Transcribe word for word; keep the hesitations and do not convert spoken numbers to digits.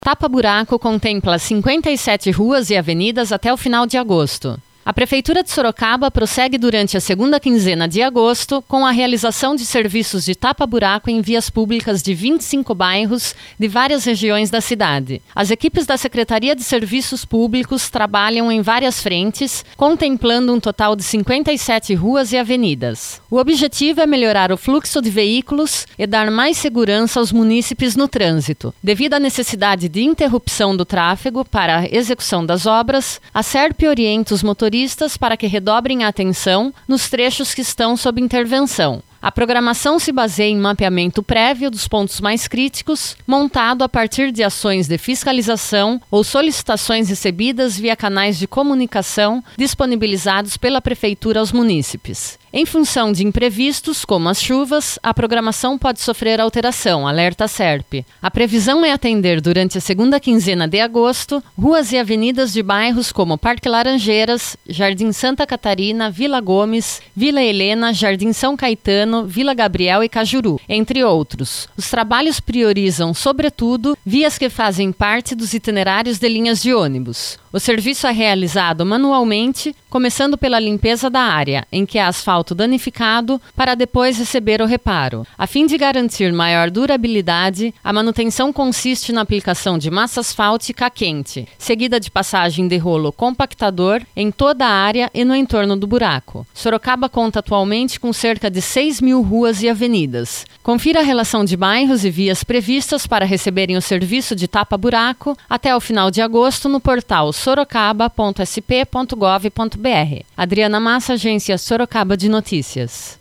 Tapa-buraco contempla cinquenta e sete ruas e avenidas até o final de agosto. A Prefeitura de Sorocaba prossegue durante a segunda quinzena de agosto com a realização de serviços de tapa-buraco em vias públicas de vinte e cinco bairros de várias regiões da cidade. As equipes da Secretaria de Serviços Públicos trabalham em várias frentes, contemplando um total de cinquenta e sete ruas e avenidas. O objetivo é melhorar o fluxo de veículos e dar mais segurança aos munícipes no trânsito. Devido à necessidade de interrupção do tráfego para a execução das obras, a SERP orienta os motoristas para que redobrem a atenção nos trechos que estão sob intervenção. A programação se baseia em mapeamento prévio dos pontos mais críticos, montado a partir de ações de fiscalização ou solicitações recebidas via canais de comunicação disponibilizados pela Prefeitura aos munícipes. Em função de imprevistos, como as chuvas, a programação pode sofrer alteração, alerta a SERP. A previsão é atender durante a segunda quinzena de agosto ruas e avenidas de bairros como Parque Laranjeiras, Jardim Santa Catarina, Vila Gomes, Vila Helena, Jardim São Caetano, Vila Gabriel e Cajuru, entre outros. Os trabalhos priorizam, sobretudo, vias que fazem parte dos itinerários de linhas de ônibus. O serviço é realizado manualmente, começando pela limpeza da área, em que há asfalto danificado, para depois receber o reparo. A fim de garantir maior durabilidade, a manutenção consiste na aplicação de massa asfáltica quente, seguida de passagem de rolo compactador em toda a área e no entorno do buraco. Sorocaba conta atualmente com cerca de seis mil ruas e avenidas. Confira a relação de bairros e vias previstas para receberem o serviço de tapa-buraco até o final de agosto no portal sorocaba ponto s p ponto gov ponto b r. Adriana Massa, Agência Sorocaba de Notícias.